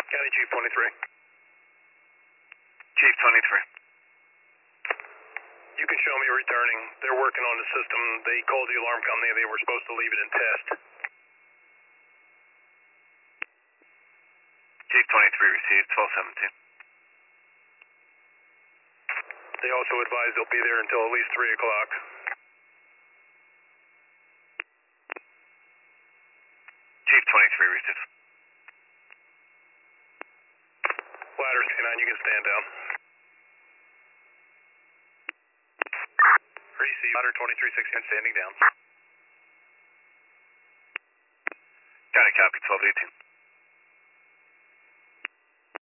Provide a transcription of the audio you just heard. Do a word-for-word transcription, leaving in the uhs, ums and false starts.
County Chief twenty-three. Chief twenty-three. You can show me returning. They're working on the system. They called the alarm company. They were supposed to leave it in test. Chief twenty-three received, twelve seventeen. They also advised they'll be there until at least three o'clock. Chief twenty-three received. Ladder C nine, you can stand down. Receive. Ladder twenty-three sixteen, standing down. County copy, twelve eighteen.